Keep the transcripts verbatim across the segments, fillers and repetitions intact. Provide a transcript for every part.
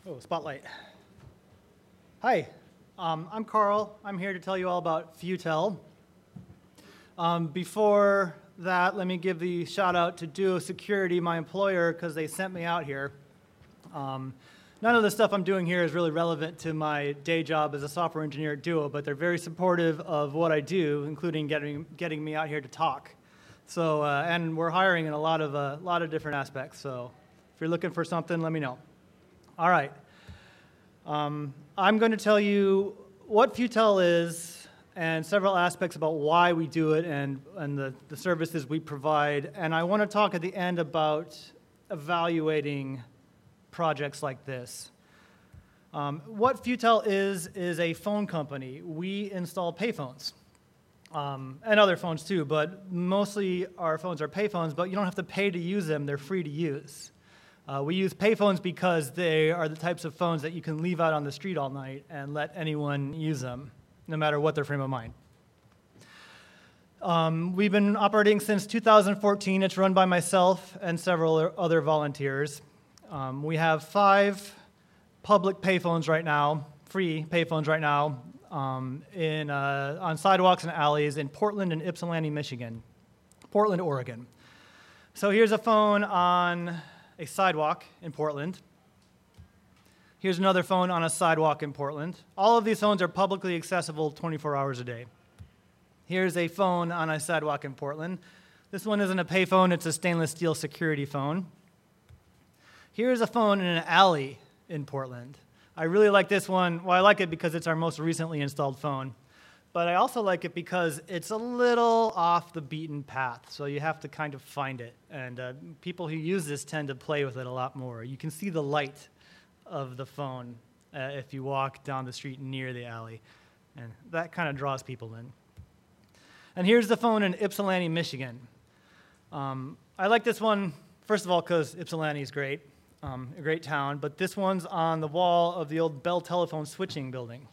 Oh, spotlight. Hi, um, I'm Carl. I'm here to tell you all about Futel. Um, before that, let me give the shout out to Duo Security, my employer, because they sent me out here. Um, none of the stuff I'm doing here is really relevant to my day job as a software engineer at Duo, but they're very supportive of what I do, including getting getting me out here to talk. So, uh, and we're hiring in a lot of a uh, lot of different aspects. So, if you're looking for something, let me know. All right. Um, I'm going to tell you what Futel is and several aspects about why we do it and, and the, the services we provide. And I want to talk at the end about evaluating projects like this. Um, what Futel is, is a phone company. We install payphones um, and other phones too, but mostly our phones are payphones, but you don't have to pay to use them. They're free to use. Uh, we use payphones because they are the types of phones that you can leave out on the street all night and let anyone use them, no matter what their frame of mind. Um, we've been operating since two thousand fourteen. It's run by myself and several other volunteers. Um, we have five public payphones right now, free payphones right now, um, in, uh, on sidewalks and alleys in Portland and Ypsilanti, Michigan. Portland, Oregon. So here's a phone on a sidewalk in Portland. Here's another phone on a sidewalk in Portland. All of these phones are publicly accessible twenty-four hours a day. Here's a phone on a sidewalk in Portland. This one isn't a payphone, it's a stainless steel security phone. Here's a phone in an alley in Portland. I really like this one. Well, I like it because it's our most recently installed phone. But I also like it because it's a little off the beaten path, so you have to kind of find it. And uh, people who use this tend to play with it a lot more. You can see the light of the phone uh, if you walk down the street near the alley, and that kind of draws people in. And here's the phone in Ypsilanti, Michigan. Um, I like this one, first of all, because Ypsilanti is great, um, a great town, but this one's on the wall of the old Bell Telephone switching building.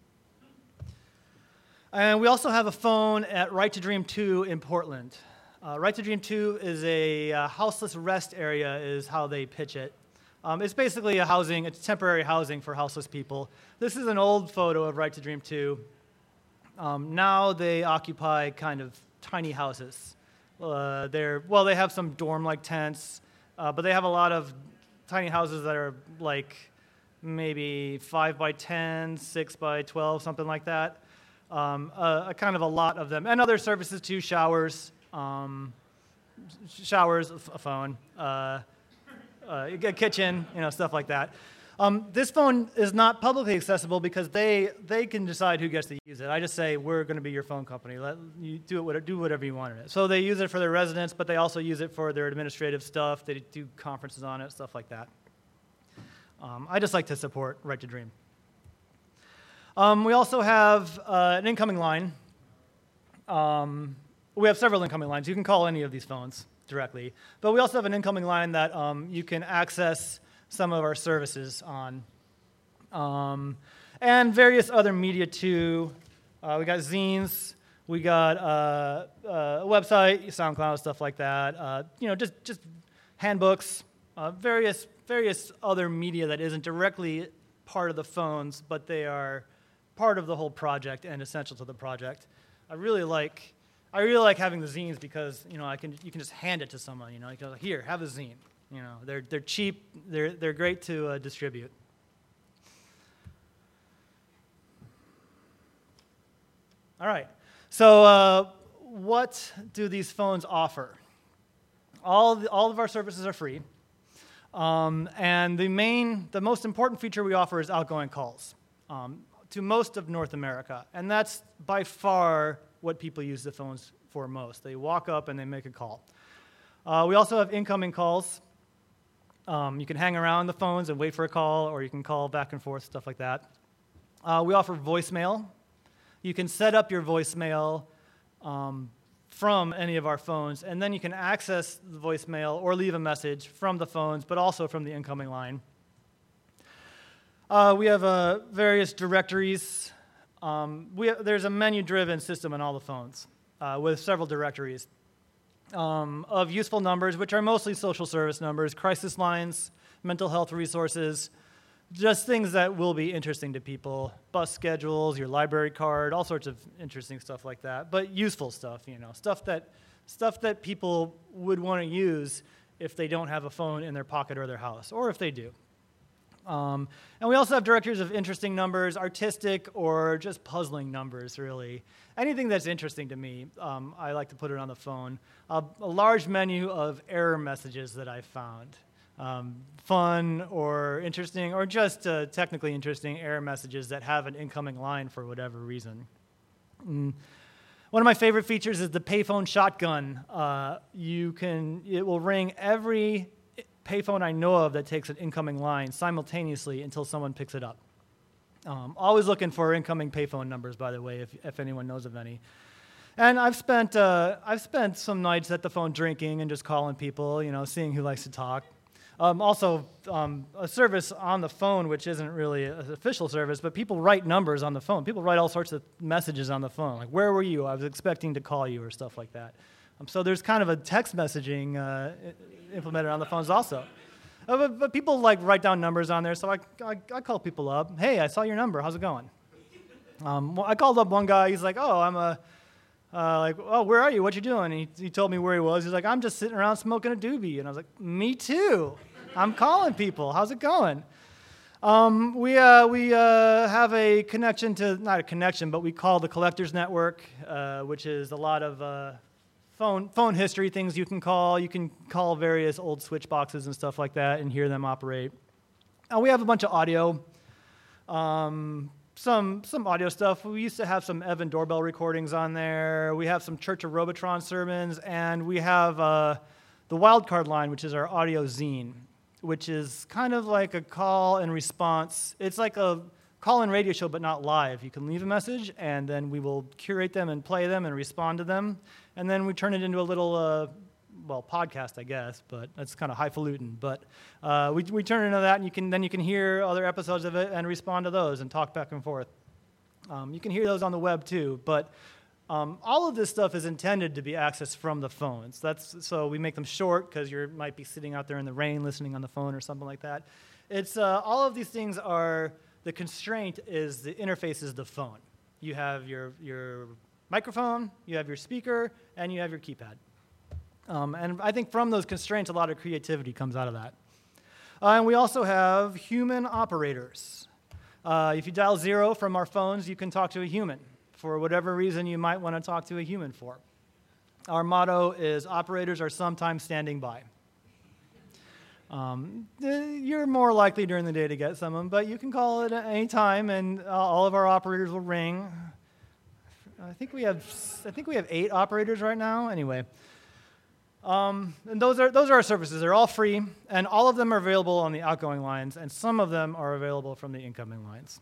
And we also have a phone at Right to Dream two in Portland. Uh, Right to Dream two is a uh, houseless rest area is how they pitch it. Um, it's basically a housing, it's temporary housing for houseless people. This is an old photo of Right to Dream two. Um, now they occupy kind of tiny houses. Uh, they're, well, they have some dorm-like tents, uh, but they have a lot of tiny houses that are like maybe five by ten, six by twelve, something like that. Um, a, a kind of a lot of them, and other services too, showers, um, showers, a phone, uh, uh, a kitchen, you know, stuff like that. Um, this phone is not publicly accessible because they they can decide who gets to use it. I just say we're going to be your phone company. Let you do it, do whatever you want in it. So they use it for their residents, but they also use it for their administrative stuff. They do conferences on it, stuff like that. Um, I just like to support Right to Dream. Um, we also have uh, an incoming line. Um, we have several incoming lines. You can call any of these phones directly. But we also have an incoming line that um, you can access some of our services on. Um, and various other media too. Uh, we got zines. We got uh, uh, a website, SoundCloud, stuff like that. Uh, you know, just, just handbooks, uh, various, various other media that isn't directly part of the phones, but they are part of the whole project and essential to the project. I really like, I really like having the zines because you know I can you can just hand it to someone. You know, you go here, have a zine. You know, they're they're cheap, they're they're great to uh, distribute. All right, so uh, what do these phones offer? All the, all of our services are free, um, and the main, the most important feature we offer is outgoing calls. Um, to most of North America, and that's by far what people use the phones for most. They walk up and they make a call. Uh, we also have incoming calls. Um, you can hang around the phones and wait for a call, or you can call back and forth, stuff like that. Uh, we offer voicemail. You can set up your voicemail um, from any of our phones, and then you can access the voicemail or leave a message from the phones, but also from the incoming line. Uh, we have uh, various directories. Um, we have, there's a menu-driven system on all the phones uh, with several directories um, of useful numbers, which are mostly social service numbers, crisis lines, mental health resources, just things that will be interesting to people, bus schedules, your library card, all sorts of interesting stuff like that, but useful stuff, you know, stuff that, stuff that people would want to use if they don't have a phone in their pocket or their house, or if they do. Um, and we also have directories of interesting numbers, artistic or just puzzling numbers, really. Anything that's interesting to me, um, I like to put it on the phone. Uh, a large menu of error messages that I found. Um, fun or interesting or just uh, technically interesting error messages that have an incoming line for whatever reason. Mm. One of my favorite features is the payphone shotgun. Uh, you can, it will ring every payphone I know of that takes an incoming line simultaneously until someone picks it up. Um, always looking for incoming payphone numbers, by the way, if, if anyone knows of any. And I've spent, uh, I've spent some nights at the phone drinking and just calling people, you know, seeing who likes to talk. Um, also, um, a service on the phone, which isn't really an official service, but people write numbers on the phone. People write all sorts of messages on the phone, like, where were you? I was expecting to call you, or stuff like that. Um, so there's kind of a text messaging uh, implemented on the phones also. Uh, but, but people like write down numbers on there, so I, I, I call people up. Hey, I saw your number. How's it going? Um, well, I called up one guy. He's like, oh, I'm a, uh, like, oh, where are you? What you doing? And he, he told me where he was. He's like, I'm just sitting around smoking a doobie. And I was like, me too. I'm calling people. How's it going? Um, we uh, we uh, have a connection to, not a connection, but we call the Collectors Network, uh, which is a lot of uh, phone phone history things you can call. You can call various old switch boxes and stuff like that and hear them operate. Uh, we have a bunch of audio, um, some some audio stuff. We used to have some Evan doorbell recordings on there. We have some Church of Robotron sermons, and we have uh, the Wildcard line, which is our audio zine, which is kind of like a call and response. It's like a call-in radio show, but not live. You can leave a message, and then we will curate them and play them and respond to them, and then we turn it into a little, uh, well, podcast, I guess, but that's kind of highfalutin. But uh, we we turn it into that, and you can then you can hear other episodes of it and respond to those and talk back and forth. Um, you can hear those on the web too, but Um, all of this stuff is intended to be accessed from the phones. That's, so we make them short because you might be sitting out there in the rain listening on the phone or something like that. It's, uh, all of these things are, the constraint is the interface is the phone. You have your, your microphone, you have your speaker, and you have your keypad. Um, and I think from those constraints, a lot of creativity comes out of that. Uh, and we also have human operators. Uh, if you dial zero from our phones, you can talk to a human for whatever reason you might want to talk to a human for. Our motto is, operators are sometimes standing by. Um, you're more likely during the day to get someone, but you can call it at any time, and all of our operators will ring. I think we have, I think we have eight operators right now. Anyway, um, and those are those are our services. They're all free, and all of them are available on the outgoing lines, and some of them are available from the incoming lines.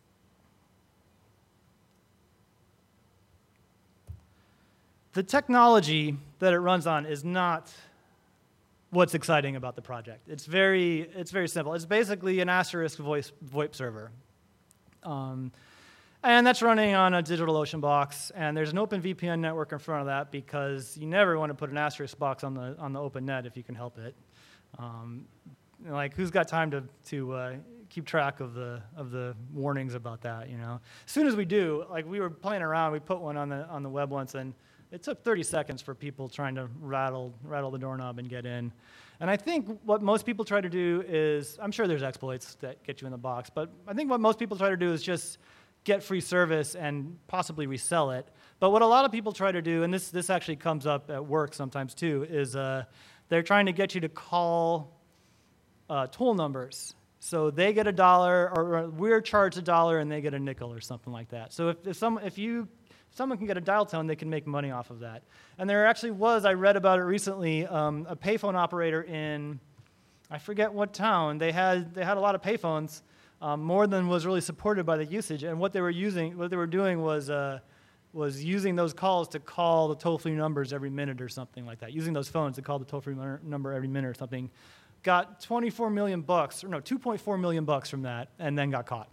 The technology that it runs on is not what's exciting about the project. It's very, it's very simple. It's basically an asterisk voice VoIP server. Um, and that's running on a DigitalOcean box, and there's an OpenVPN network in front of that because you never want to put an asterisk box on the, on the open net if you can help it. Um, like, who's got time to, to uh, keep track of the, of the warnings about that, you know? As soon as we do, like, we were playing around, we put one on the, on the web once, and it took thirty seconds for people trying to rattle rattle the doorknob and get in. And I think what most people try to do is, I'm sure there's exploits that get you in the box, but I think what most people try to do is just get free service and possibly resell it. But what a lot of people try to do, and this, this actually comes up at work sometimes too, is uh, they're trying to get you to call uh, toll numbers. So they get a dollar, or we're charged a dollar and they get a nickel or something like that. So if, if, some, if you If someone can get a dial tone, they can make money off of that. And there actually was, I read about it recently, um, a payphone operator in, I forget what town. They had they had a lot of payphones, um, more than was really supported by the usage. And what they were using, what they were doing was uh, was using those calls to call the toll-free numbers every minute or something like that. Using those phones to call the toll-free number every minute or something. Got twenty-four million bucks, or no, two point four million bucks from that, and then got caught.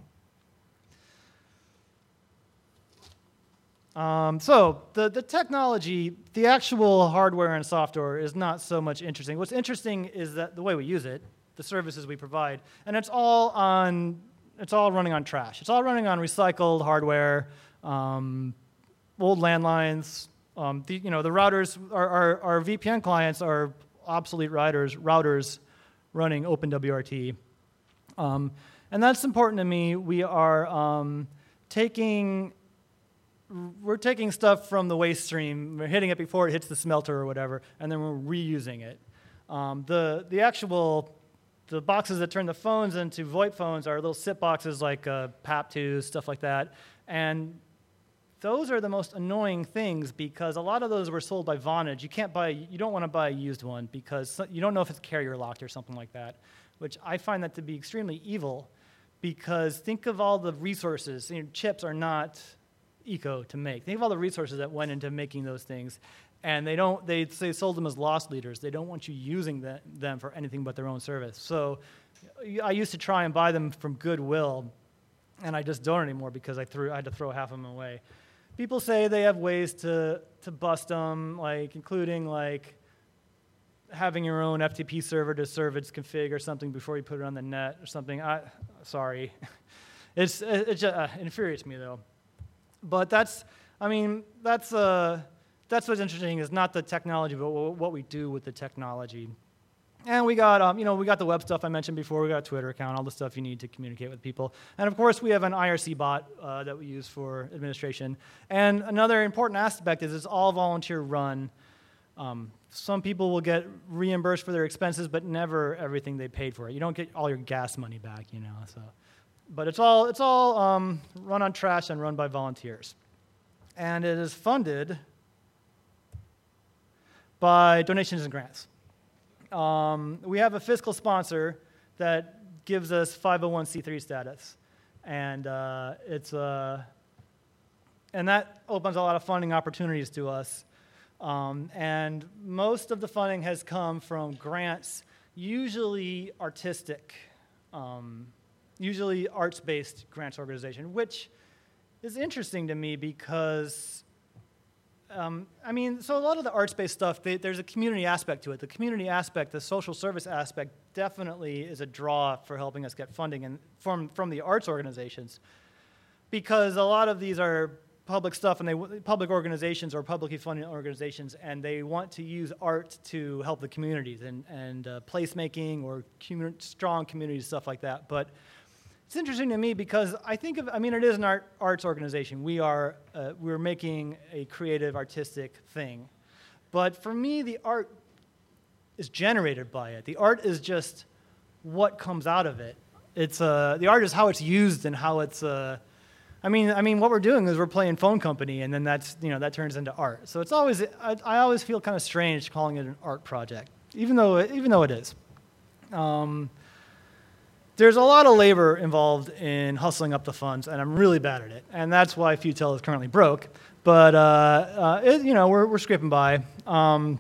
Um, so the, the technology, the actual hardware and software is not so much interesting. What's interesting is that the way we use it, the services we provide. And it's all on, it's all running on trash. It's all running on recycled hardware, um, old landlines. Um, the, you know, the routers, our, our, our V P N clients are obsolete routers, routers running OpenWRT. Um, and that's important to me. We are um, taking, we're taking stuff from the waste stream, we're hitting it before it hits the smelter or whatever, and then we're reusing it. Um, the, the actual, the boxes that turn the phones into VoIP phones are little SIP boxes like uh, P A P two, stuff like that. And those are the most annoying things because a lot of those were sold by Vonage. You can't buy, you don't want to buy a used one because you don't know if it's carrier locked or something like that, which I find that to be extremely evil because think of all the resources. You know, chips are not eco to make. Think of all the resources that went into making those things. And they don't, they, they sold them as loss leaders. They don't want you using the, them for anything but their own service. So I used to try and buy them from Goodwill, and I just don't anymore because I, threw, I had to throw half of them away. People say they have ways to, to bust them, like including like having your own F T P server to serve its config or something before you put it on the net or something. I, sorry. It's, it, it just uh, infuriates me, though. But that's, I mean, that's... Uh, That's what's interesting is not the technology, but what we do with the technology. And we got, um, you know, we got the web stuff I mentioned before. We got a Twitter account, all the stuff you need to communicate with people. And of course, we have an I R C bot uh, that we use for administration. And another important aspect is it's all volunteer run. Um, some people will get reimbursed for their expenses, but never everything they paid for it. You don't get all your gas money back, you know. So, but it's all it's all um, run on trash and run by volunteers. And it is funded by donations and grants. Um, we have a fiscal sponsor that gives us five oh one c three status, and uh, it's uh, and that opens a lot of funding opportunities to us. Um, and most of the funding has come from grants, usually artistic, um, usually arts-based grants organization, which is interesting to me because. Um, I mean, so a lot of the arts-based stuff, they, there's a community aspect to it. The community aspect, the social service aspect, definitely is a draw for helping us get funding and from, from the arts organizations. Because a lot of these are public stuff, and they public organizations or publicly funded organizations, and they want to use art to help the communities and, and uh, placemaking or commun strong community stuff like that. But it's interesting to me because I think of, I mean, it is an art, arts organization. We are, uh, we're making a creative, artistic thing. But for me, the art is generated by it. The art is just what comes out of it. It's, uh, the art is how it's used and how it's, uh, I mean, I mean, what we're doing is we're playing phone company, and then that's, you know, that turns into art. So it's always, I, I always feel kind of strange calling it an art project, even though, it, even though it is. Um, There's a lot of labor involved in hustling up the funds, and I'm really bad at it. And that's why Futel is currently broke. But, uh, uh, it, you know, we're, we're scraping by. Um,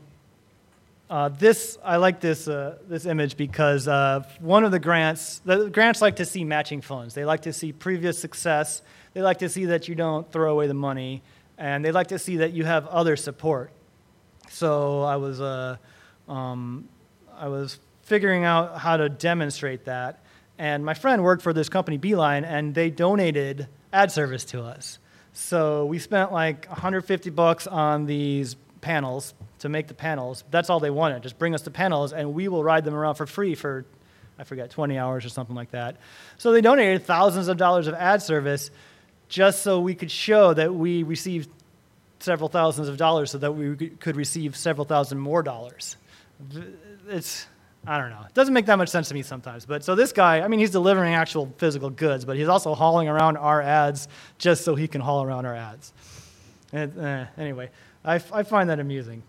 uh, this, I like this, uh, this image because uh, one of the grants, the grants like to see matching funds. They like to see previous success. They like to see that you don't throw away the money. And they like to see that you have other support. So I was, uh, um, I was figuring out how to demonstrate that. And my friend worked for this company, Beeline, and they donated ad service to us. So we spent like one hundred fifty bucks on these panels to make the panels. That's all they wanted. Just bring us the panels, and we will ride them around for free for, I forget, twenty hours or something like that. So they donated thousands of dollars of ad service just so we could show that we received several thousands of dollars so that we could receive several thousand more dollars. It's... I don't know. It doesn't make that much sense to me sometimes. But so this guy, I mean, he's delivering actual physical goods, but he's also hauling around our ads just so he can haul around our ads. And, uh, anyway, I, I find that amusing.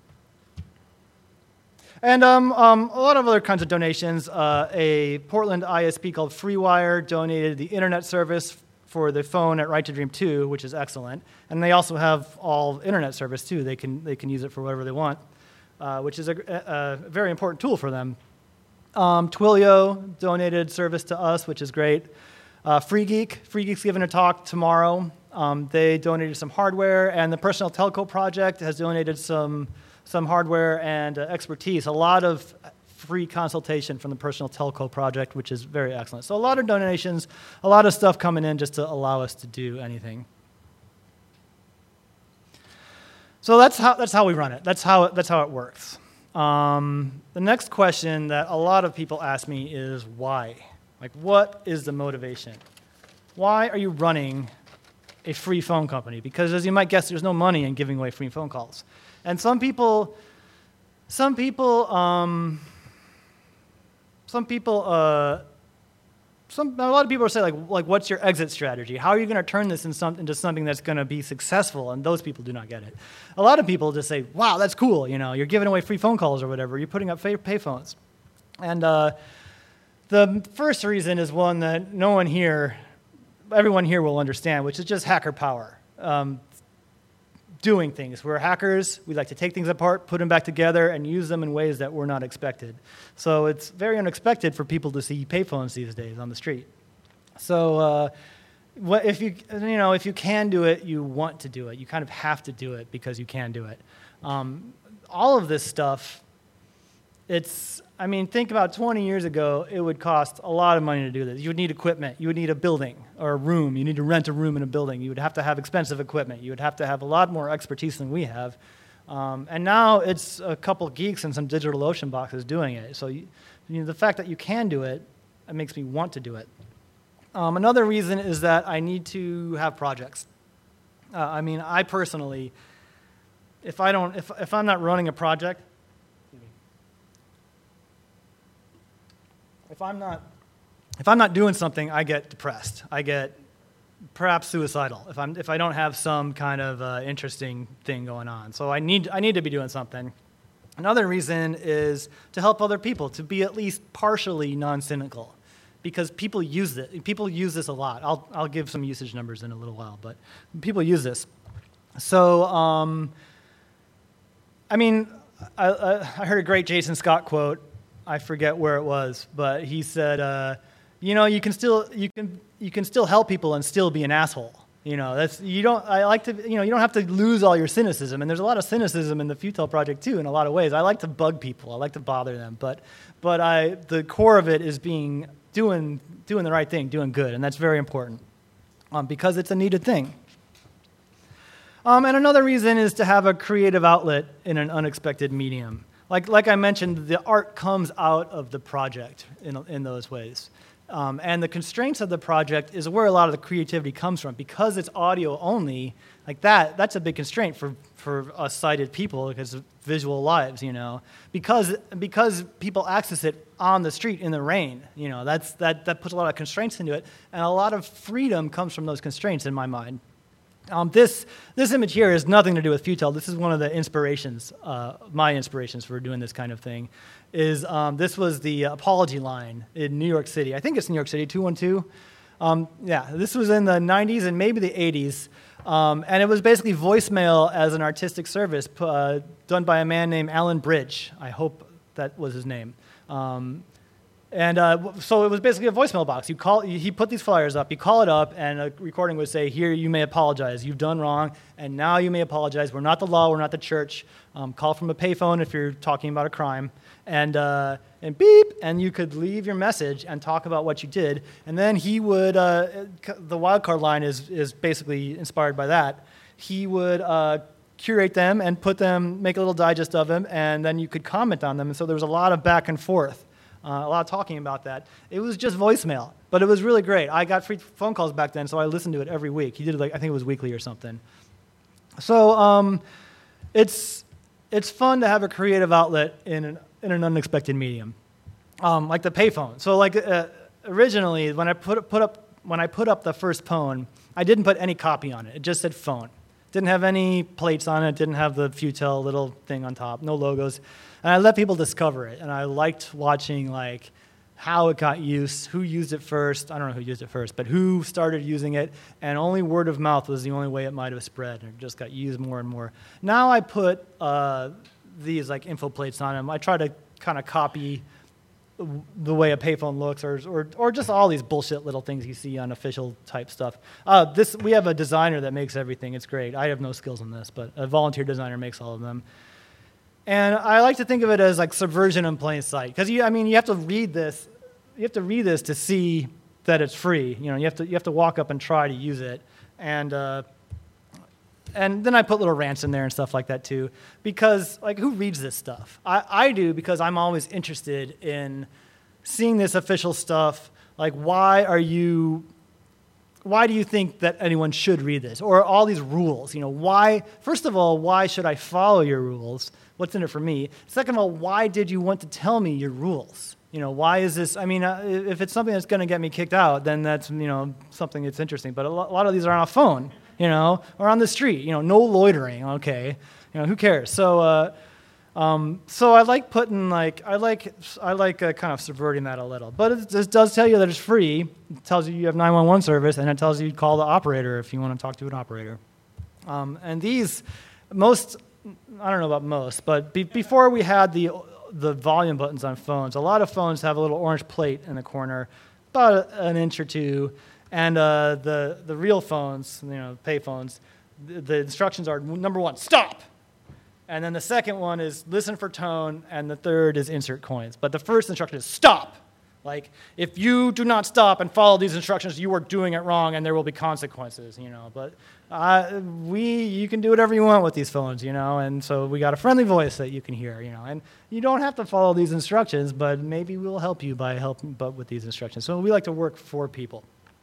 And um, um, a lot of other kinds of donations. Uh, a Portland I S P called FreeWire donated the internet service for the phone at Right to Dream two, which is excellent. And they also have all internet service, too. They can, they can use it for whatever they want, uh, which is a, a, a very important tool for them. Um, Twilio donated service to us, which is great. Uh, FreeGeek, FreeGeek's giving a talk tomorrow. Um, they donated some hardware, and the Personal Telco Project has donated some, some hardware and uh, expertise. A lot of free consultation from the Personal Telco Project, which is very excellent. So a lot of donations, a lot of stuff coming in just to allow us to do anything. So that's how, that's how we run it. That's how it, that's how it works. Um, the next question that a lot of people ask me is why? Like, what is the motivation? Why are you running a free phone company? Because as you might guess, there's no money in giving away free phone calls. And some people, some people, um, some people, uh, some, a lot of people say, like, like, what's your exit strategy? How are you going to turn this in some, into something that's going to be successful? And those people do not get it. A lot of people just say, wow, that's cool. You know, you're giving away free phone calls or whatever. You're putting up pay phones. And uh, the first reason is one that no one here, everyone here will understand, which is just hacker power. Um, doing things. We're hackers. We like to take things apart, put them back together, and use them in ways that were not expected. So it's very unexpected for people to see payphones these days on the street. So uh, what, if you you know if you can do it, you want to do it. You kind of have to do it because you can do it. Um, all of this stuff, it's I mean, think about twenty years ago, it would cost a lot of money to do this. You would need equipment. You would need a building or a room. You need to rent a room in a building. You would have to have expensive equipment. You would have to have a lot more expertise than we have. Um, and now it's a couple geeks and some DigitalOcean boxes doing it. So you, you know, the fact that you can do it, it makes me want to do it. Um, another reason is that I need to have projects. Uh, I mean, I personally, if I don't, if, if I'm not running a project, If I'm not, if I'm not doing something, I get depressed. I get perhaps suicidal if I'm if I don't have some kind of uh, interesting thing going on. So I need I need to be doing something. Another reason is to help other people, to be at least partially non-cynical, because people use it. People use this a lot. I'll I'll give some usage numbers in a little while, but people use this. So um, I mean, I, I heard a great Jason Scott quote. I forget where it was, but he said, uh, "You know, you can still you can you can still help people and still be an asshole. You know, that's you don't. I like to. You know, you don't have to lose all your cynicism. And there's a lot of cynicism in the Futel project too, in a lot of ways. I like to bug people. I like to bother them, but but I the core of it is being doing doing the right thing, doing good, and that's very important um, because it's a needed thing. Um, and another reason is to have a creative outlet in an unexpected medium. Like, like I mentioned, the art comes out of the project in, in those ways. Um, and the constraints of the project is where a lot of the creativity comes from. Because it's audio only, like that, that's a big constraint for, for us sighted people because of visual lives, you know. Because, because people access it on the street in the rain, you know, that's, that, that puts a lot of constraints into it. And a lot of freedom comes from those constraints in my mind. Um, this, this image here has nothing to do with Futel. This is one of the inspirations, uh, my inspirations for doing this kind of thing, is um, this was the apology line in New York City. I think it's New York City, two one two. Um, yeah, this was in the nineties and maybe the eighties. Um, and it was basically voicemail as an artistic service uh, done by a man named Alan Bridge. I hope that was his name. Um, And uh, so it was basically a voicemail box. You call, he put these flyers up, you call it up, and a recording would say, here, you may apologize. You've done wrong, and now you may apologize. We're not the law. We're not the church. Um, call from a payphone if you're talking about a crime. And, uh, and beep, and you could leave your message and talk about what you did. And then he would, uh, the wildcard line is, is basically inspired by that. He would uh, curate them and put them, make a little digest of them, and then you could comment on them. And so there was a lot of back and forth. Uh, a lot of talking about that. It was just voicemail, but it was really great. I got free phone calls back then, so I listened to it every week. He did it like, I think it was weekly or something. So um, it's, it's fun to have a creative outlet in an, in an unexpected medium, um, like the payphone. So like uh, originally, when I put, put up, when I put up the first phone, I didn't put any copy on it. It just said phone. Didn't have any plates on it, didn't have the Futel little thing on top, no logos. And I let people discover it, and I liked watching like how it got used, who used it first. I don't know who used it first, but who started using it, and only word of mouth was the only way it might have spread, and it just got used more and more. Now I put uh, these like info plates on them. I try to kind of copy the way a payphone looks, or, or or just all these bullshit little things you see on official type stuff. Uh, this we have a designer that makes everything. It's great. I have no skills in this, but a volunteer designer makes all of them. And I like to think of it as like subversion in plain sight, because you, I mean, you have to read this, you have to read this to see that it's free. You know, you have to you have to walk up and try to use it, and uh, and then I put little rants in there and stuff like that too, because like who reads this stuff? I, I do, because I'm always interested in seeing this official stuff. Like, why are you? Why do you think that anyone should read this? Or all these rules, you know, why, first of all, why should I follow your rules? What's in it for me? Second of all, why did you want to tell me your rules? You know, why is this, I mean, uh, if it's something that's going to get me kicked out, then that's, you know, something that's interesting. But a lot, a lot of these are on a phone, you know, or on the street, you know, no loitering, okay. You know, who cares? So, uh, Um, so I like putting like I like I like uh, kind of subverting that a little, but it, it does tell you that it's free. It tells you you have nine one one service, and it tells you to call the operator if you want to talk to an operator. Um, and these, most I don't know about most, but be, before we had the the volume buttons on phones, a lot of phones have a little orange plate in the corner, about an inch or two, and uh, the the real phones, you know, pay phones, the, the instructions are number one, stop. And then the second one is listen for tone, and the third is insert coins. But the first instruction is stop. Like, if you do not stop and follow these instructions, you are doing it wrong, and there will be consequences, you know. But uh, we, you can do whatever you want with these phones, you know. And so we got a friendly voice that you can hear, you know. And you don't have to follow these instructions, but maybe we'll help you by helping, but with these instructions. So we like to work for people.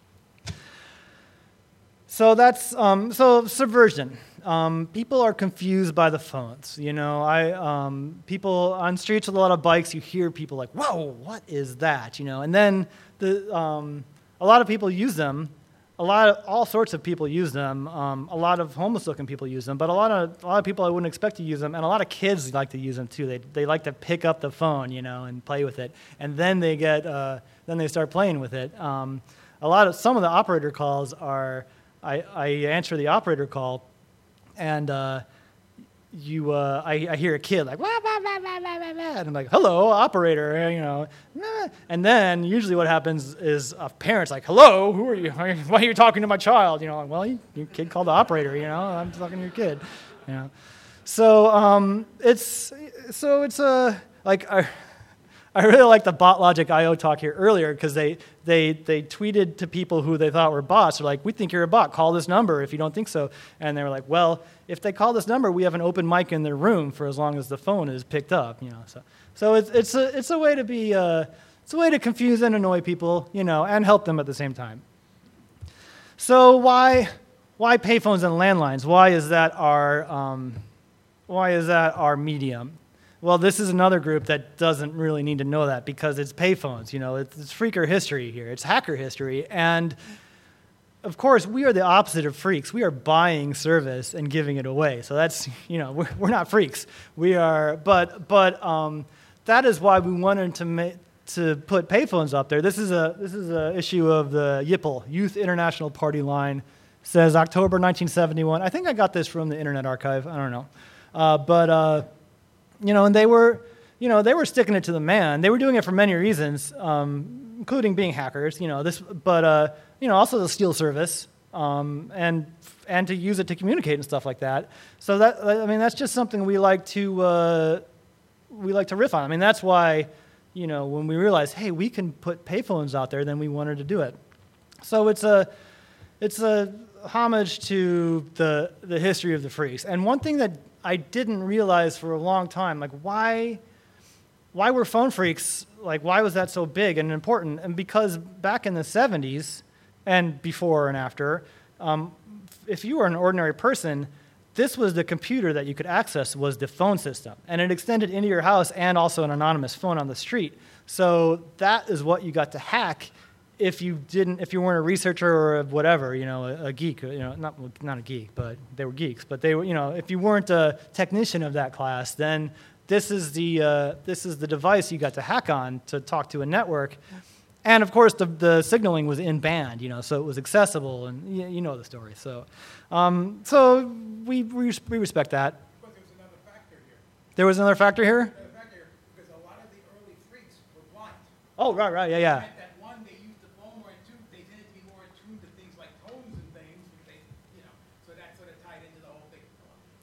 So that's um, so subversion. Um, people are confused by the phones. You know, I um, people on streets with a lot of bikes. You hear people like, "Whoa, what is that?" You know, and then the um, a lot of people use them. A lot of all sorts of people use them. Um, a lot of homeless-looking people use them, but a lot of a lot of people I wouldn't expect to use them, and a lot of kids like to use them too. They they like to pick up the phone, you know, and play with it, and then they get uh, then they start playing with it. Um, a lot of some of the operator calls are. I, I answer the operator call, and uh, you, uh, I, I hear a kid like, wah, wah, wah, wah, wah, wah, wah, and I'm like, hello, operator, you know. And then usually what happens is a parent's like, hello, who are you? Why are you talking to my child? You know, like, well, your kid called the operator, you know, I'm talking to your kid, you know. So um, it's, so it's a, like, a, I really like the BotLogic I O talk here earlier, because they, they, they tweeted to people who they thought were bots. They're like, we think you're a bot. Call this number if you don't think so. And they were like, well, if they call this number, we have an open mic in their room for as long as the phone is picked up. You know, so so it's it's a it's a way to be uh, it's a way to confuse and annoy people, you know, and help them at the same time. So why why payphones and landlines? Why is that our um, why is that our medium? Well, this is another group that doesn't really need to know that, because it's payphones. You know, it's, it's freaker history here. It's hacker history. And, of course, we are the opposite of freaks. We are buying service and giving it away. So that's, you know, we're, we're not freaks. We are, but, but um, that is why we wanted to make, to put payphones up there. This is a this is a issue of the Y I P L, Youth International Party Line. Says October nineteen seventy-one. I think I got this from the Internet Archive. I don't know. Uh, but... Uh, You know, and they were, you know, they were sticking it to the man. They were doing it for many reasons, um, including being hackers. You know, this, but uh, you know, also the steal service, um, and and to use it to communicate and stuff like that. So that, I mean, that's just something we like to uh, we like to riff on. I mean, that's why, you know, when we realized, hey, we can put payphones out there, then we wanted to do it. So it's a it's a homage to the the history of the freaks. And one thing that I didn't realize for a long time, like why, why were phone freaks, like why was that so big and important? And because back in the seventies and before and after, um, if you were an ordinary person, this was the computer that you could access, was the phone system. And it extended into your house and also an anonymous phone on the street. So that is what you got to hack if you didn't, if you weren't a researcher or a whatever, you know, a, a geek, you know, not not a geek, but they were geeks. But they were, you know, if you weren't a technician of that class, then this is the uh, this is the device you got to hack on to talk to a network. And of course, the the signaling was in band, you know, so it was accessible, and you, you know the story. So, um, so we, we we respect that. But there was another factor here. There was another factor here. Another factor here, because a lot of the early freaks were blind. Oh, right, right, yeah, yeah.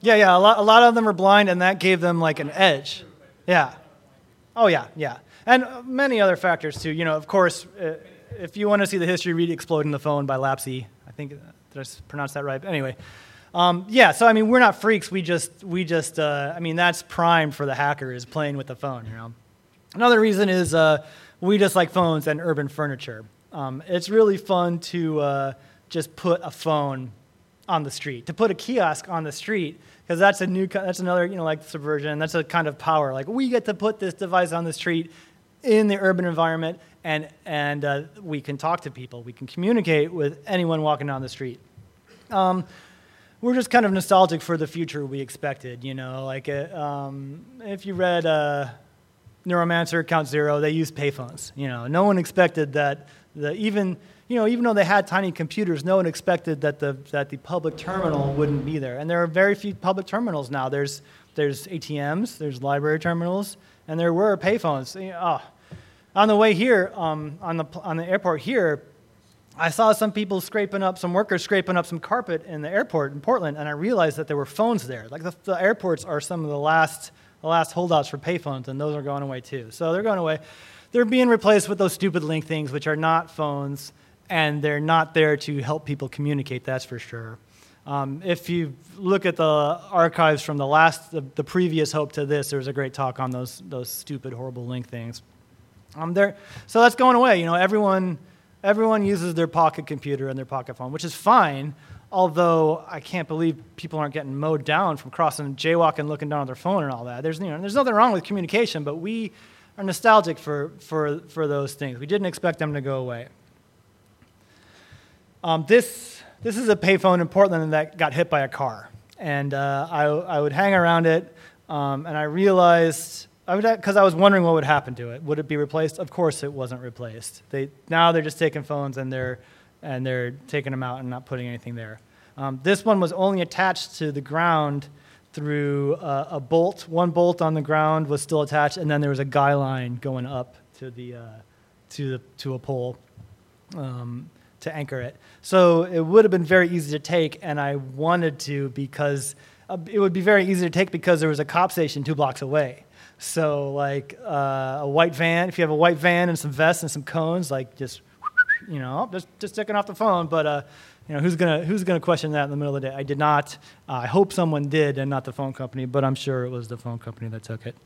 Yeah, yeah, a lot, a lot of them are blind, and that gave them like an edge. Yeah. Oh, yeah, yeah. And many other factors, too. You know, of course, uh, if you want to see the history, read Exploding the Phone by Lapsy. I think, did I s- pronounce that right? But anyway. Um, yeah, so, I mean, we're not freaks. We just, we just uh, I mean, that's prime for the hacker is playing with the phone, you know. Another reason is uh, we just like phones and urban furniture. Um, it's really fun to uh, just put a phone on the street, to put a kiosk on the street, because that's a new, that's another, you know, like subversion. That's a kind of power. Like we get to put this device on the street in the urban environment, and and uh, we can talk to people. We can communicate with anyone walking down the street. Um, we're just kind of nostalgic for the future we expected. You know, like uh, um, if you read uh, Neuromancer, Count Zero, they used payphones. You know, no one expected that the even. You know, even though they had tiny computers, no one expected that the that the public terminal wouldn't be there. And there are very few public terminals now. There's there's A T Ms, there's library terminals, and there were payphones. You know, oh. On the way here, um, on the on the airport here, I saw some people scraping up, some workers scraping up some carpet in the airport in Portland, and I realized that there were phones there. Like the, the airports are some of the last the last holdouts for payphones, and those are going away too. So they're going away. They're being replaced with those stupid link things, which are not phones. And they're not there to help people communicate, that's for sure. Um, if you look at the archives from the last, the, the previous Hope to this, there was a great talk on those those stupid, horrible link things. Um, there, so that's going away. You know, everyone everyone uses their pocket computer and their pocket phone, which is fine. Although I can't believe people aren't getting mowed down from crossing, jaywalking, looking down at their phone and all that. There's you know, there's nothing wrong with communication, but we are nostalgic for for for those things. We didn't expect them to go away. Um, this this is a payphone in Portland that got hit by a car, and uh, I I would hang around it, um, and I realized I would because I was wondering what would happen to it. Would it be replaced? Of course, it wasn't replaced. They now they're just taking phones and they're and they're taking them out and not putting anything there. Um, this one was only attached to the ground through uh, a bolt. One bolt on the ground was still attached, and then there was a guy line going up to the uh, to the to a pole. Um, to anchor it. So it would have been very easy to take, and I wanted to because uh, it would be very easy to take because there was a cop station two blocks away. So like uh, a white van, if you have a white van and some vests and some cones, like just, you know, just just taking off the phone. But uh, you know, who's gonna who's gonna question that in the middle of the day? I did not. Uh, I hope someone did, and not the phone company. But I'm sure it was the phone company that took it.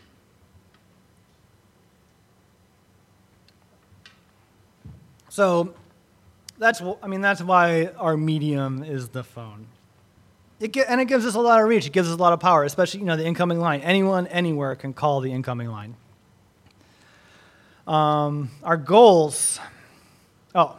So. That's I mean that's why our medium is the phone. It get, and it gives us a lot of reach. It gives us a lot of power, especially you know the incoming line. Anyone, anywhere can call the incoming line. Um, our goals. Oh.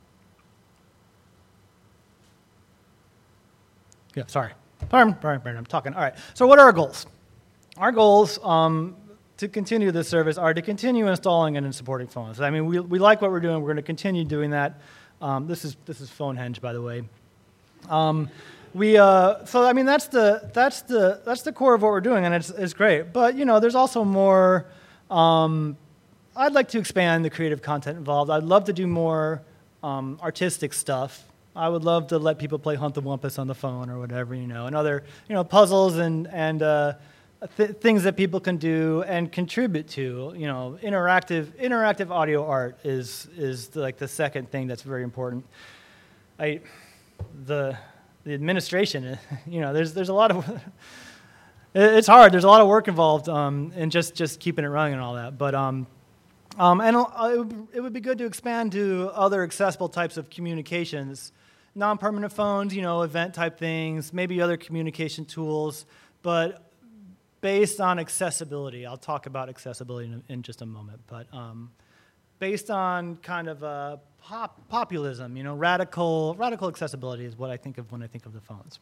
Yeah. Sorry. Pardon, pardon, pardon, I'm talking. All right. So what are our goals? Our goals um, to continue this service are to continue installing and supporting phones. I mean we we like what we're doing. We're going to continue doing that. Um, this is this is PhoneHenge, by the way. Um, we uh, so I mean that's the that's the that's the core of what we're doing, and it's it's great. But you know, there's also more. Um, I'd like to expand the creative content involved. I'd love to do more um, artistic stuff. I would love to let people play Hunt the Wumpus on the phone or whatever, you know, and other you know puzzles and and uh, th- things that people can do and contribute to. You know, interactive interactive audio art is is the, like the second thing that's very important. I the the administration, you know, there's there's a lot of it's hard. There's a lot of work involved um, in just just keeping it running and all that. But um, um, and it would, it would be good to expand to other accessible types of communications, non-permanent phones, you know, event type things, maybe other communication tools, but based on accessibility. I'll talk about accessibility in, in just a moment, but um, based on kind of uh, pop, populism, you know, radical radical accessibility is what I think of when I think of the phones.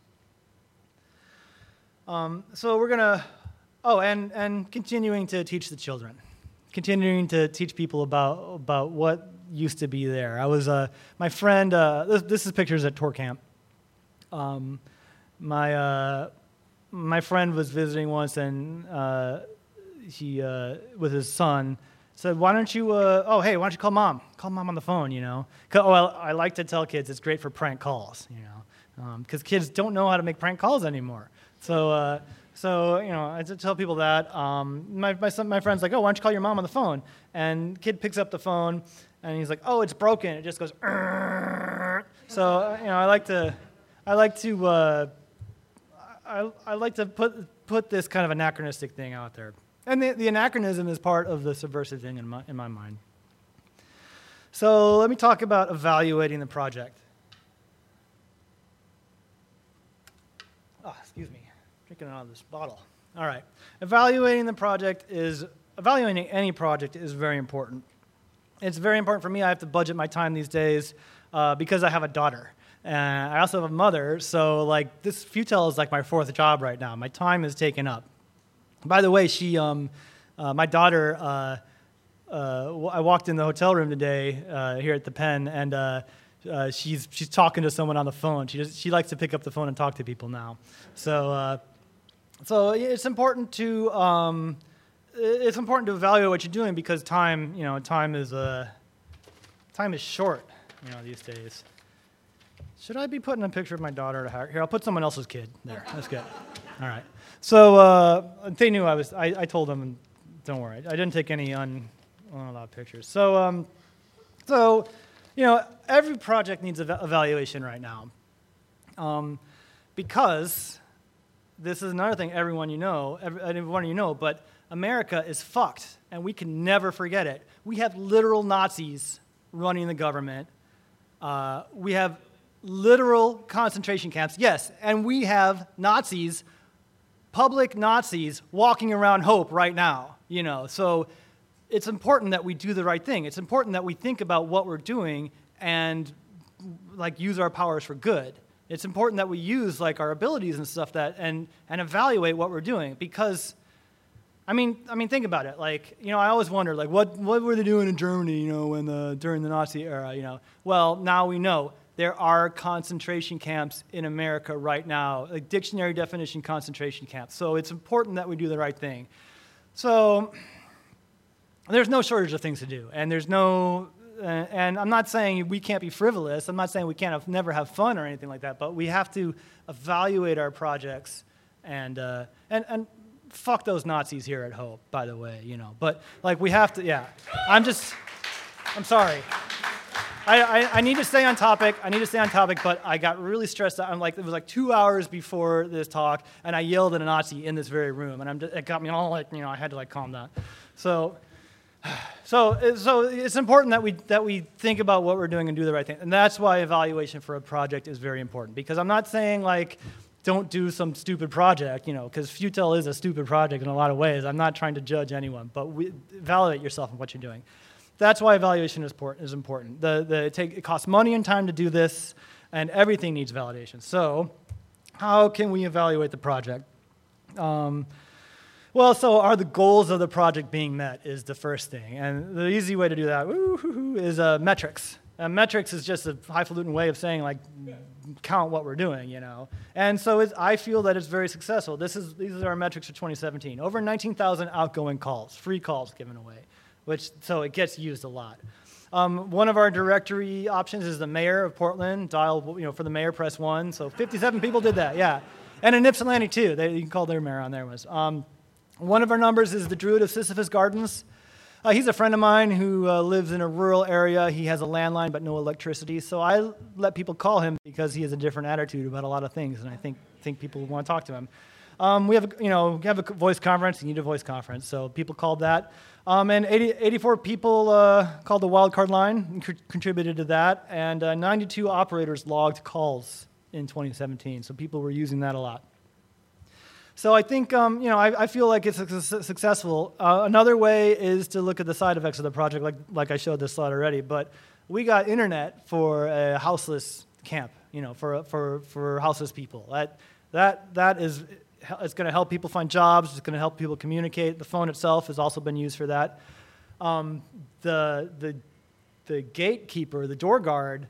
Um, so we're gonna, oh, and and continuing to teach the children, continuing to teach people about about what used to be there. I was uh, my friend. Uh, this, this is pictures at Tour Camp. Um, my uh, my friend was visiting once, and uh, he uh, with his son said, "Why don't you? Uh, oh, hey, why don't you call mom? Call mom on the phone, you know." Oh, well, I like to tell kids it's great for prank calls, you know, because um, kids don't know how to make prank calls anymore. So, uh, so you know, I tell people that. Um, my my son, my friend's like, oh, why don't you call your mom on the phone? And kid picks up the phone, and he's like, oh, it's broken. It just goes. Arr. So you know, I like to, I like to, uh, I I like to put put this kind of anachronistic thing out there, and the the anachronism is part of the subversive thing in my in my mind. So let me talk about evaluating the project. Oh, excuse me, drinking out of this bottle. All right, evaluating the project is, evaluating any project is very important. It's very important for me. I have to budget my time these days uh, because I have a daughter. And I also have a mother, so like this Futel is like my fourth job right now. My time is taken up. By the way, she, um, uh, my daughter, uh, uh, I walked in the hotel room today uh, here at the Penn, and uh, uh, she's she's talking to someone on the phone. She just, she likes to pick up the phone and talk to people now. So uh, so it's important to um, it's important to evaluate what you're doing because time you know time is uh, time is short you know these days. Should I be putting a picture of my daughter? Here, I'll put someone else's kid there. That's good. All right. So uh, they knew I was. I, I told them, and don't worry, I didn't take any un, unallowed pictures. So, um, so, you know, every project needs ev- evaluation right now, um, because this is another thing. Everyone you know, every, everyone you know, but America is fucked, and we can never forget it. We have literal Nazis running the government. Uh, we have literal concentration camps, yes, and we have Nazis, public Nazis, walking around Hope right now, you know, so it's important that we do the right thing. It's important that we think about what we're doing and, like, use our powers for good. It's important that we use, like, our abilities and stuff that, and, and evaluate what we're doing, because, I mean, I mean, think about it, like, you know, I always wonder, like, what, what were they doing in Germany, you know, when the, during the Nazi era, you know, well, now we know. There are concentration camps in America right now, like dictionary definition concentration camps. So it's important that we do the right thing. So there's no shortage of things to do. And there's no, uh, and I'm not saying we can't be frivolous. I'm not saying we can't have, never have fun or anything like that. But we have to evaluate our projects and, uh, and, and fuck those Nazis here at Hope, by the way, you know. But like we have to, yeah. I'm just, I'm sorry. I, I, I need to stay on topic. I need to stay on topic, but I got really stressed out. I'm like, it was like two hours before this talk, and I yelled at a Nazi in this very room, and I'm just, it got me all like, you know, I had to like calm down. So, so, so it's important that we that we think about what we're doing and do the right thing, and that's why evaluation for a project is very important. Because I'm not saying like, don't do some stupid project, you know, because Futel is a stupid project in a lot of ways. I'm not trying to judge anyone, but we, evaluate yourself and what you're doing. That's why evaluation is important. The, the, it, take, it costs money and time to do this, and everything needs validation. So how can we evaluate the project? Um, well, so are the goals of the project being met is the first thing. And the easy way to do that woo-hoo-hoo, is uh, metrics. And metrics is just a highfalutin way of saying, like, count what we're doing, you know. And so it's, I feel that it's very successful. This is, these are our metrics for twenty seventeen. Over nineteen thousand outgoing calls, free calls given away. Which, so it gets used a lot. Um, one of our directory options is the mayor of Portland. Dial, you know, for the mayor, press one. So fifty-seven people did that, yeah. And in Ypsilanti, too. They, you can call their mayor on there. Was. Um, one of our numbers is the Druid of Sisyphus Gardens. Uh, he's a friend of mine who uh, lives in a rural area. He has a landline but no electricity. So I let people call him because he has a different attitude about a lot of things, and I think, think people want to talk to him. Um, we have, a, you know, we have a voice conference. You need a voice conference. So people called that. Um, and eighty, eighty-four people uh, called the wildcard line and co- contributed to that. And uh, ninety-two operators logged calls in twenty seventeen. So people were using that a lot. So I think, um, you know, I, I feel like it's su- successful. Uh, another way is to look at the side effects of the project, like, like I showed this slide already. But we got internet for a houseless camp, you know, for for for houseless people. That that that is. It's going to help people find jobs. It's going to help people communicate. The phone itself has also been used for that. Um, the, the, the gatekeeper, the door guard,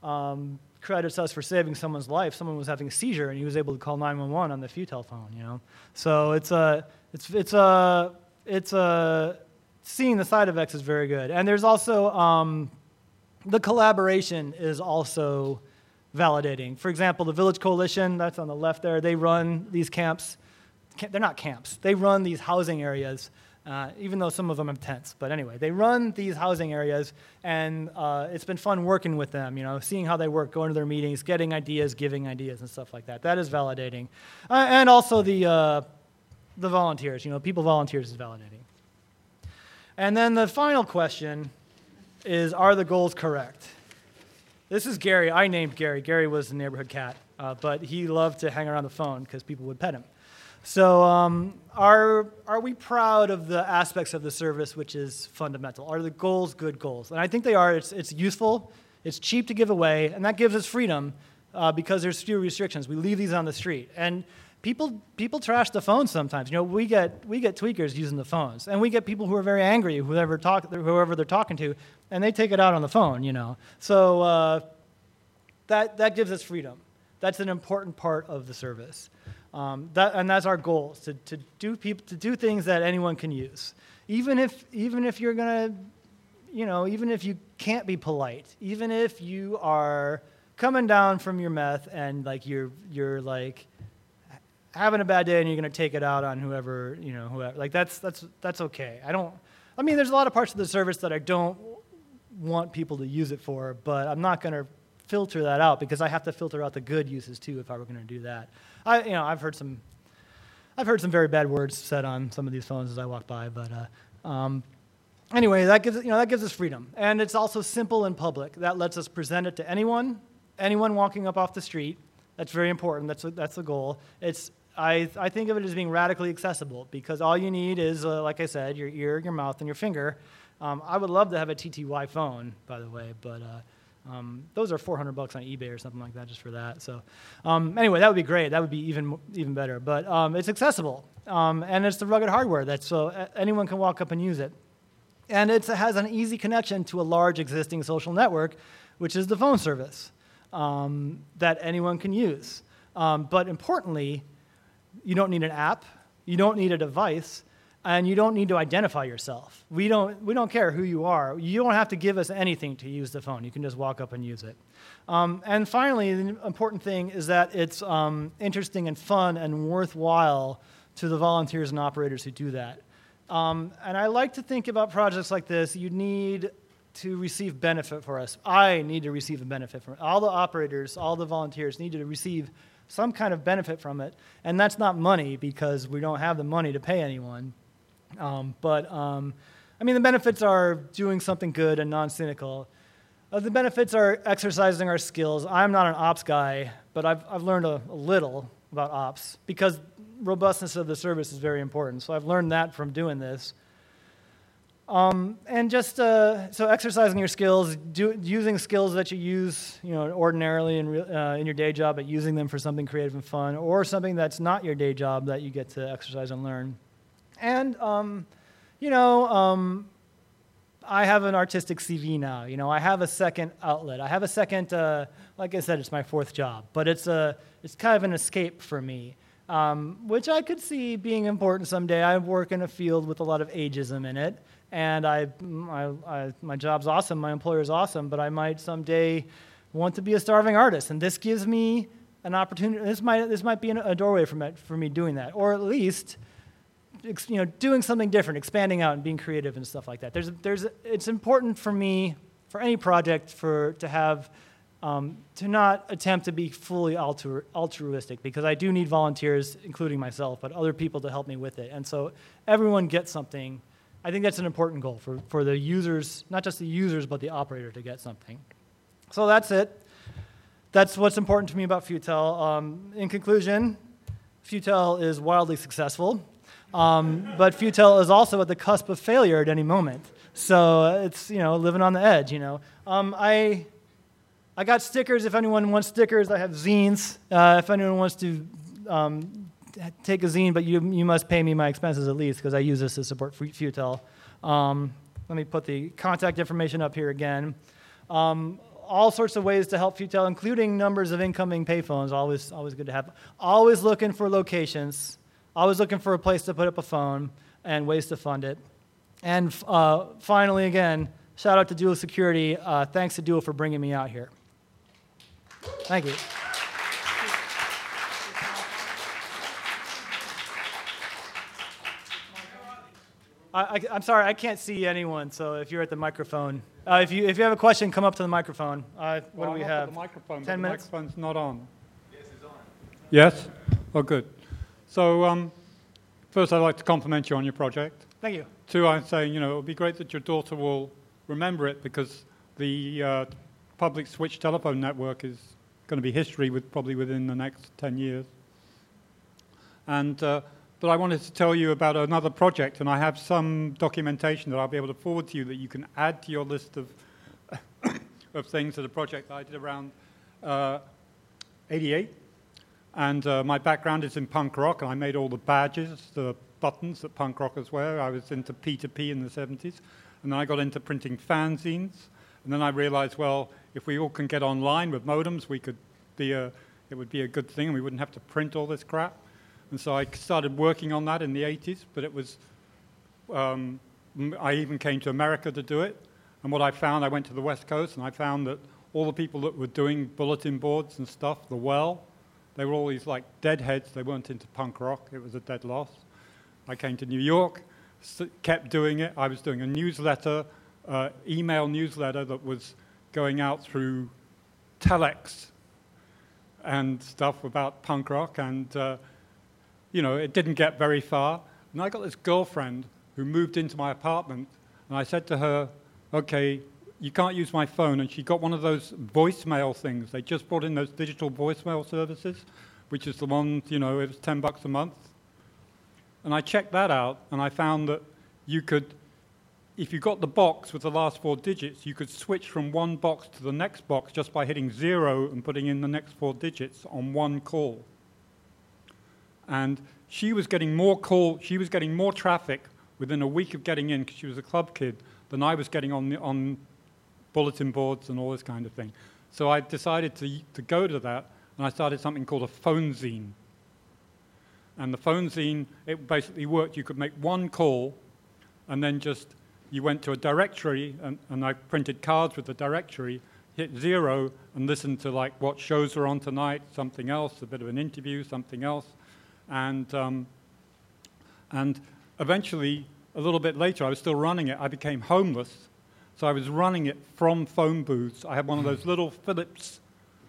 um, credits us for saving someone's life. Someone was having a seizure, and he was able to call nine one one on the Futel phone. You know, so it's a, it's it's a, it's a. Seeing the side effects is very good. And there's also um, the collaboration is also validating. For example, the Village Coalition, that's on the left there, they run these camps. They're not camps. They run these housing areas, uh, even though some of them have tents. But anyway, they run these housing areas, and uh, it's been fun working with them, you know, seeing how they work, going to their meetings, getting ideas, giving ideas, and stuff like that. That is validating. Uh, and also the, uh, the volunteers, you know, people volunteers is validating. And then the final question is, are the goals correct? This is Gary. I named Gary. Gary was the neighborhood cat, uh, but he loved to hang around the phone because people would pet him. So um, are, are we proud of the aspects of the service, which is fundamental? Are the goals good goals? And I think they are. It's, it's useful. It's cheap to give away, and that gives us freedom uh, because there's fewer restrictions. We leave these on the street. And people, people trash the phones sometimes. You know, we get, we get tweakers using the phones, and we get people who are very angry, whoever, talk, whoever they're talking to, and they take it out on the phone, you know. So uh, that, that gives us freedom. That's an important part of the service. Um, that, and that's our goal, to, to, do people, to do things that anyone can use. Even if, even if you're going to, you know, even if you can't be polite, even if you are coming down from your meth and like you're, you're like having a bad day and you're going to take it out on whoever, you know, whoever, like that's, that's, that's okay. I don't, I mean, there's a lot of parts of the service that I don't want people to use it for, but I'm not going to filter that out because I have to filter out the good uses too if I were going to do that. I, you know, I've heard some, I've heard some very bad words said on some of these phones as I walk by, but uh, um, anyway, that gives, you know, that gives us freedom, and it's also simple and public. That lets us present it to anyone, anyone walking up off the street. That's very important. That's a, that's the goal. It's I I think of it as being radically accessible because all you need is, uh, like I said, your ear, your mouth, and your finger. Um, I would love to have a T T Y phone, by the way, but. Uh, Um, those are four hundred bucks on eBay or something like that just for that. So um, anyway, that would be great. That would be even even better. But um, it's accessible, um, and it's the rugged hardware that so anyone can walk up and use it. And it's, it has an easy connection to a large existing social network, which is the phone service um, that anyone can use. Um, but importantly, you don't need an app. You don't need a device. And you don't need to identify yourself. We don't, we don't care who you are. You don't have to give us anything to use the phone. You can just walk up and use it. Um, and finally, the important thing is that it's um, interesting and fun and worthwhile to the volunteers and operators who do that. Um, and I like to think about projects like this. You need to receive benefit for us. I need to receive a benefit from it. All the operators, all the volunteers need to receive some kind of benefit from it. And that's not money because we don't have the money to pay anyone. Um, but, um, I mean, the benefits are doing something good and non-cynical. Uh, the benefits are exercising our skills. I'm not an ops guy, but I've, I've learned a, a little about ops because robustness of the service is very important. So I've learned that from doing this. Um, and just, uh, so exercising your skills, do, using skills that you use, you know, ordinarily in, re, uh, in your day job, but using them for something creative and fun, or something that's not your day job that you get to exercise and learn. And, um, you know, um, I have an artistic C V now. You know, I have a second outlet. I have a second, uh, like I said, it's my fourth job. But it's, a, it's kind of an escape for me, um, which I could see being important someday. I work in a field with a lot of ageism in it. And I, I, I, my job's awesome. My employer's awesome. But I might someday want to be a starving artist. And this gives me an opportunity. This might, this might be a doorway for me, for me doing that. Or at least... you know, doing something different, expanding out and being creative and stuff like that. There's, there's, it's important for me, for any project, for to have, um, to not attempt to be fully altru altruistic because I do need volunteers, including myself, but other people to help me with it. And so everyone gets something. I think that's an important goal for, for the users, not just the users, but the operator to get something. So that's it. That's what's important to me about Futel. Um, in conclusion, Futel is wildly successful. Um, but Futel is also at the cusp of failure at any moment. So it's, you know, living on the edge, you know. Um, I, I got stickers if anyone wants stickers. I have zines uh, if anyone wants to um, take a zine, but you, you must pay me my expenses at least because I use this to support Futel. Um, let me put the contact information up here again. Um, all sorts of ways to help Futel, including numbers of incoming payphones. Always, always good to have. Always looking for locations. Always looking for a place to put up a phone and ways to fund it. And uh, finally, again, shout out to Dual Security. Uh, thanks to Dual for bringing me out here. Thank you. I, I, I'm sorry, I can't see anyone, so if you're at the microphone. Uh, if, you, if you have a question, come up to the microphone. Uh, what well, do we I'm have? Up at the microphone, Ten but minutes? the microphone's not on. Yes, it's on. Yes? Oh, good. So um, first, I'd like to compliment you on your project. Thank you. Two, I'm saying, you know, it would be great that your daughter will remember it because the uh, public switch telephone network is going to be history with probably within the next ten years. And, uh, but I wanted to tell you about another project, and I have some documentation that I'll be able to forward to you that you can add to your list of, of things that a project I did around uh, eighty-eight. And uh, my background is in punk rock, and I made all the badges, the buttons that punk rockers wear. I was into P two P in the seventies, and then I got into printing fanzines. And then I realized, well, if we all can get online with modems, we could be a, it would be a good thing, and we wouldn't have to print all this crap. And so I started working on that in the eighties, but it was, um, I even came to America to do it. And what I found, I went to the West Coast, and I found that all the people that were doing bulletin boards and stuff, the Well, they were all these like deadheads. They weren't into punk rock. It was a dead loss. I came to New York, kept doing it. I was doing a newsletter, uh, email newsletter that was going out through telex and stuff about punk rock. And, uh, you know, it didn't get very far. And I got this girlfriend who moved into my apartment. And I said to her, okay, you can't use my phone. And she got one of those voicemail things. They just brought in those digital voicemail services, which is the one, you know, it was ten bucks a month. And I checked that out, and I found that you could, if you got the box with the last four digits, you could switch from one box to the next box just by hitting zero and putting in the next four digits on one call. And she was getting more call, she was getting more traffic within a week of getting in, because she was a club kid, than I was getting on the, on bulletin boards and all this kind of thing. So I decided to, to go to that, and I started something called a phone zine. And the phone zine, it basically worked. You could make one call, and then just, you went to a directory, and, and I printed cards with the directory, hit zero, and listened to like what shows are on tonight, something else, a bit of an interview, something else. And, um, and eventually, a little bit later, I was still running it. I became homeless. So I was running it from phone booths. I had one of those little Philips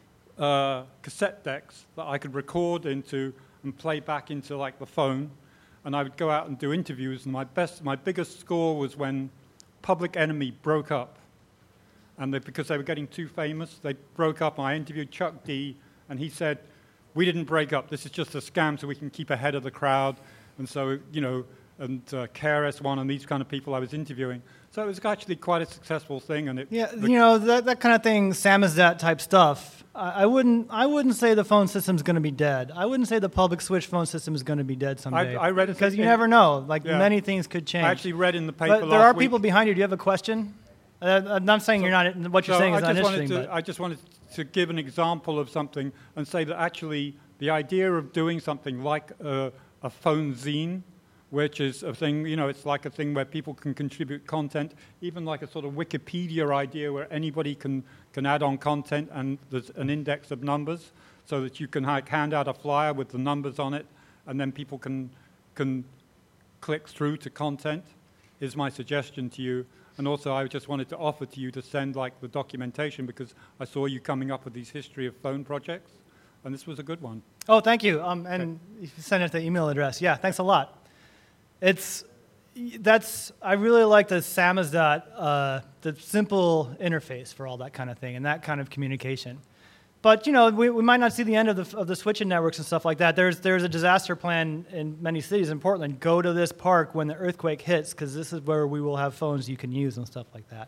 uh, cassette decks that I could record into and play back into like the phone. And I would go out and do interviews. And my best, my biggest score was when Public Enemy broke up. And they, because they were getting too famous, they broke up. And I interviewed Chuck D, and he said, we didn't break up. This is just a scam so we can keep ahead of the crowd. And so, you know, and uh, K R S One and these kind of people I was interviewing. So it was actually quite a successful thing. And it, yeah, you know, that, that kind of thing, samizdat type stuff, I, I wouldn't I wouldn't say the phone system's going to be dead. I wouldn't say the public switch phone system is going to be dead someday. I, I read it. Because you never know. Like, yeah. Many things could change. I actually read in the paper But last there are week. people behind you. Do you have a question? Uh, I'm not saying so, you're not, what you're so saying is I not just interesting. wanted to, but. I just wanted to give an example of something and say that actually the idea of doing something like a, a phone zine, which is a thing, you know, it's like a thing where people can contribute content, even like a sort of Wikipedia idea where anybody can, can add on content and there's an index of numbers so that you can like hand out a flyer with the numbers on it and then people can, can click through to content, is my suggestion to you. And also I just wanted to offer to you to send like the documentation because I saw you coming up with these history of phone projects and this was a good one. Oh, thank you. Um, and okay. You can send it to the email address. Yeah, thanks a lot. It's, that's, I really like the samizdat, uh, the simple interface for all that kind of thing and that kind of communication. But, you know, we, we might not see the end of the, of the switching networks and stuff like that. There's, there's a disaster plan in many cities in Portland. Go to this park when the earthquake hits because this is where we will have phones you can use and stuff like that.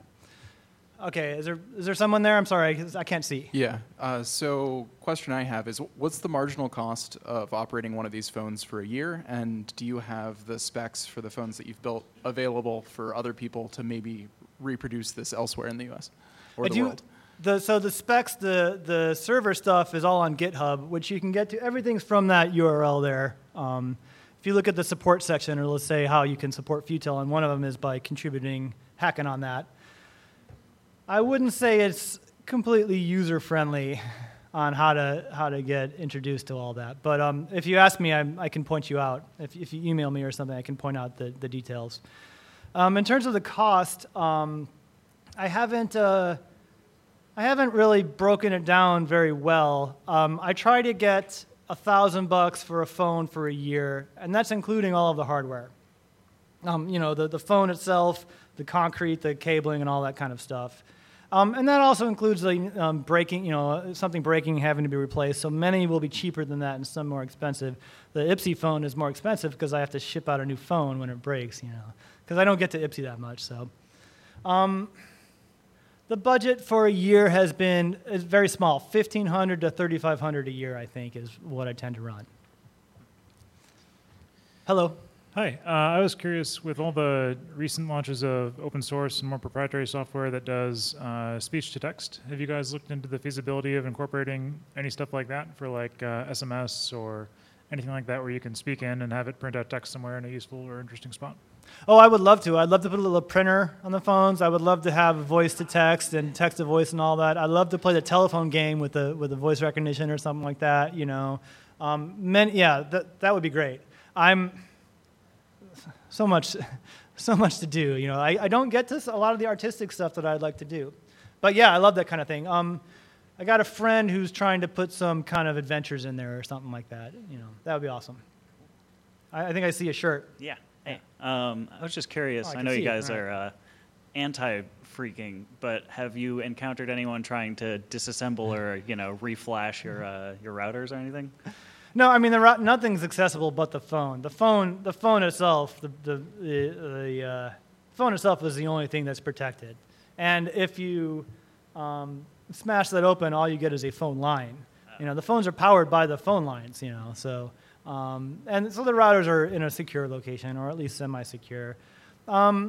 Okay, is there, is there someone there? I'm sorry, I can't see. Yeah, uh, so question I have is, what's the marginal cost of operating one of these phones for a year? And do you have the specs for the phones that you've built available for other people to maybe reproduce this elsewhere in the U S or the you, world? The, so the specs, the, the server stuff is all on GitHub, which you can get to. Everything's from that U R L there. Um, if you look at the support section, or let's say how you can support Futel, and one of them is by contributing, hacking on that. I wouldn't say it's completely user-friendly. on how to how to get introduced to all that. But um, if you ask me, I'm, I can point you out. If, if you email me or something, I can point out the, the details. Um, in terms of the cost, um, I haven't uh, I haven't really broken it down very well. Um, I try to get a thousand bucks for a phone for a year, and that's including all of the hardware. Um, you know, the, the phone itself, the concrete, the cabling, and all that kind of stuff. Um, and that also includes the um, breaking, you know, something breaking, having to be replaced. So many will be cheaper than that and some more expensive. The I P S I phone is more expensive because I have to ship out a new phone when it breaks, you know, because I don't get to I P S I that much. So um, the budget for a year has been is very small, fifteen hundred to thirty-five hundred a year, I think, is what I tend to run. Hello. Hi, uh, I was curious, with all the recent launches of open source and more proprietary software that does uh, speech to text, have you guys looked into the feasibility of incorporating any stuff like that for like uh, S M S or anything like that where you can speak in and have it print out text somewhere in a useful or interesting spot? Oh, I would love to. I'd love to put a little printer on the phones. I would love to have voice to text and text to voice and all that. I'd love to play the telephone game with the with the voice recognition or something like that. You know, um, many, yeah, that that would be great. I'm so much, so much to do. You know, I, I don't get to a lot of the artistic stuff that I'd like to do, but yeah, I love that kind of thing. Um, I got a friend who's trying to put some kind of adventures in there or something like that. You know, that would be awesome. I, I think I see a shirt. Yeah. Hey, um, I was just curious. Oh, I I, can know you see it, guys right. are uh, anti-freaking, but have you encountered anyone trying to disassemble or you know reflash your uh, your routers or anything? No, I mean the, rou- nothing's accessible but the phone. The phone, the phone itself, the the the, the uh, phone itself is the only thing that's protected. And if you um, smash that open, all you get is a phone line. You know, the phones are powered by the phone lines. You know, so um, and so the routers are in a secure location, or at least semi-secure. Um,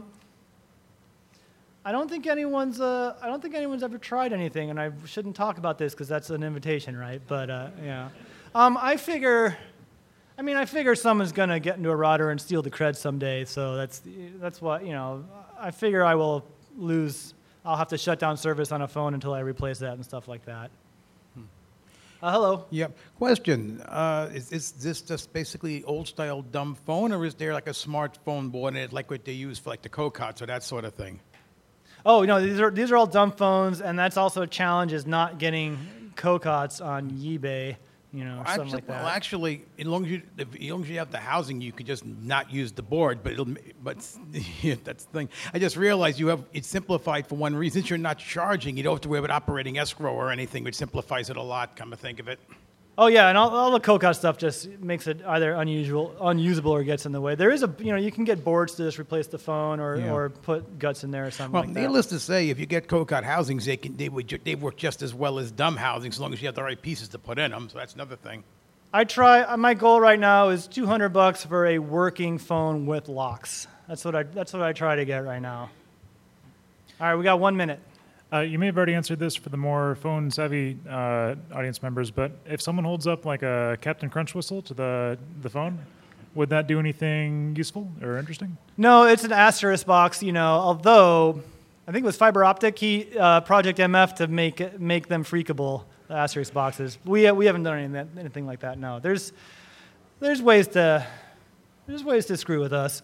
I don't think anyone's uh, I don't think anyone's ever tried anything, and I shouldn't talk about this because that's an invitation, right? But uh, yeah. Um, I figure, I mean, I figure someone's going to get into a router and steal the cred someday, so that's, that's what, you know, I figure I will lose, I'll have to shut down service on a phone until I replace that and stuff like that. Uh, hello. Yep. Question, uh, is, is this just basically old-style dumb phone, or is there like a smartphone board in it, like what they use for like the Cocots or that sort of thing? Oh, no, these are, these are all dumb phones, and that's also a challenge is not getting Cocots on eBay. You know, Actually, something like that. well, actually, as long as you if, as long as you have the housing, you could just not use the board. But it'll, but yeah, that's the thing. I just realized you have it's simplified for one reason. Since you're not charging, you don't have to worry about operating escrow or anything, which simplifies it a lot. Come to think of it. Oh yeah, and all, all the Cocot stuff just makes it either unusual, unusable, or gets in the way. There is a, you know, you can get boards to just replace the phone, or, Yeah. or put guts in there or something Well, like that. needless to say, if you get Cocot housings, they can they would ju- they work just as well as dumb housings, as long as you have the right pieces to put in them. So that's another thing. I try. uh, My goal right now is two hundred bucks for a working phone with locks. That's what I. That's what I try to get right now. All right, we got one minute. Uh, you may have already answered this for the more phone-savvy uh, audience members, but if someone holds up like a Captain Crunch whistle to the, the phone, would that do anything useful or interesting? No, it's an asterisk box. You know, although I think it was fiber optic. He uh, Project M F to make it, make them freakable. The asterisk boxes. We we haven't done anything, anything like that. No, there's there's ways to there's ways to screw with us.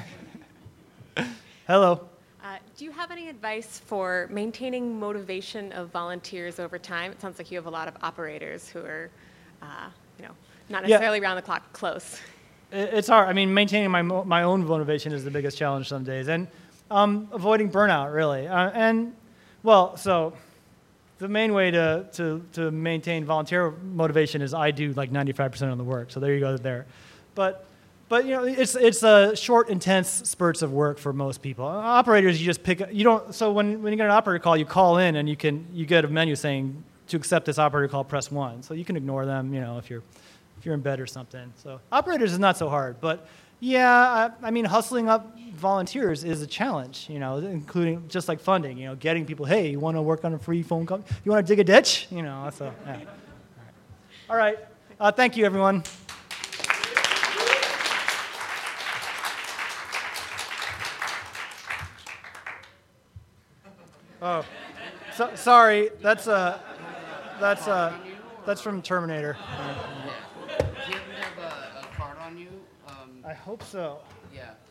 Hello. Uh, do you have any advice for maintaining motivation of volunteers over time? It sounds like you have a lot of operators who are, uh, you know, not Yeah. necessarily round the clock close. It- It's hard. I mean, maintaining my mo- my own motivation is the biggest challenge some days, and um, avoiding burnout really. Uh, and well, so the main way to, to to maintain volunteer motivation is I do like ninety-five percent of the work. So there you go there, but. But you know, it's it's a short, intense spurts of work for most people. Operators, you just pick. You don't. So when, when you get an operator call, you call in and you can you get a menu saying to accept this operator call, press one. So you can ignore them. You know, if you're if you're in bed or something. So operators is not so hard. But yeah, I, I mean, hustling up volunteers is a challenge. You know, including just like funding. You know, getting people. Hey, you want to work on a free phone call? You want to dig a ditch? You know, that's a. Yeah. All right. All right. Uh, thank you, everyone. Oh, so, sorry. That's a, that's a, that's from Terminator. Yeah. Do you happen to have a, a card on you? Um, I hope so. yeah.